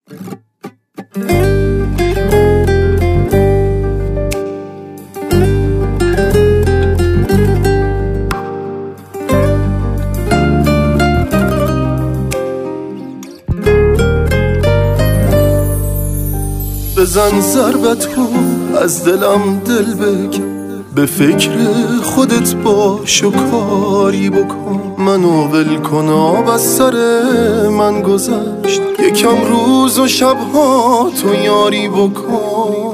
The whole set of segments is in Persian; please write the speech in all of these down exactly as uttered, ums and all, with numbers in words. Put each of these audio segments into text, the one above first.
بزن ضربت رو از دلم دل بگی، به فکر خودت باش و کاری بکن. منو ول کن آب از سر من گذشت، یکم روز و شبها تو یاری بکن.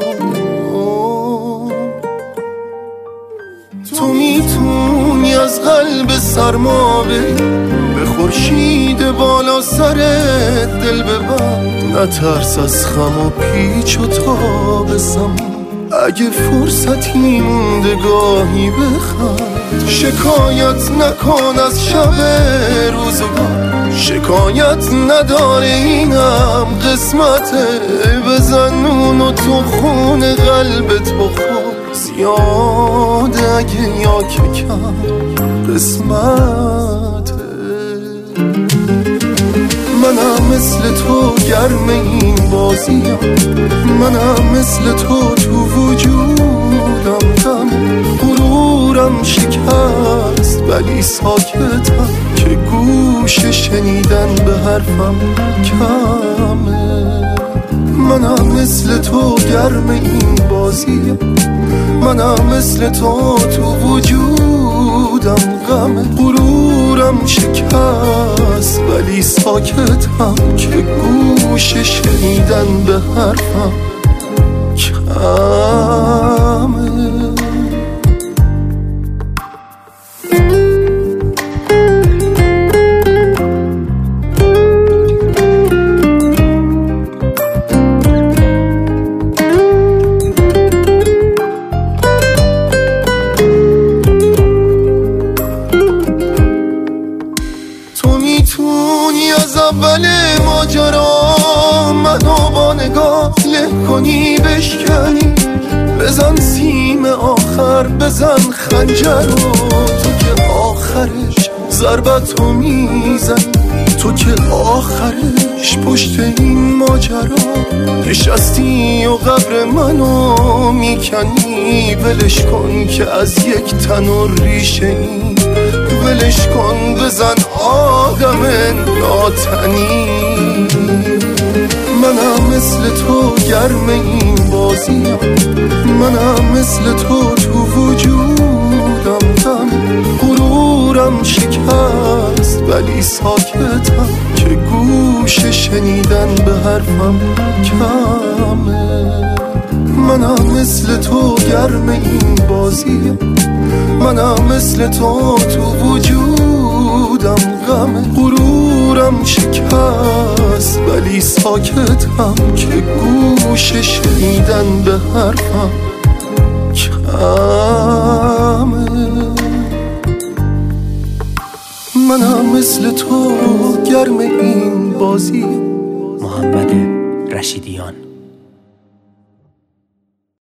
تو میتونی از قلب سرما بری، به خورشید بالا سر دل ببر. نترس از خم و پیچ و تاب زمان، اگه فرصتی مونده گاهی بخند. شکایت نکن از شب روزگار، شکایت نداره اینم قسمته. بزن اونو تو خون قلبت بخور، زیاده اگه یا که کم قسمته. منم مثل تو گرم این بازیم، منم مثل تو تو وجودم غم. غرورم شکست ولی ساکتم، که گوش شنیدن به حرفم کمه. منم مثل تو گرم این بازیم، منم مثل تو تو وجودم غم. غرورم شکست ولی ساکتم، که گوش شنیدن به حرفم کمه. میتونی از اول ماجرا منو با نگاه له کنی بشکنی. بزن سیم آخر، بزن خنجر رو، تو که آخرش ضربتو میزنی. تو که آخرش پشت این ماجرا نشستی و قبر منو میکنی. ولش کن که از یک تنور ریشه ای، ولش کن بزن آدم ناتنی. منم مثل تو گرم این بازیم، منم مثل تو تو وجودم غم. غرورم شکست ولی ساکتم، که گوش شنیدن به حرفم کمه. منم مثل تو گرم این بازیم، منم مثل تو تو وجودم غم. غرورم شکست ولی ساکتم، که گوش شنیدن به حرفم کمه. منم مثل تو گرم این بازی. محمد رشیدیان.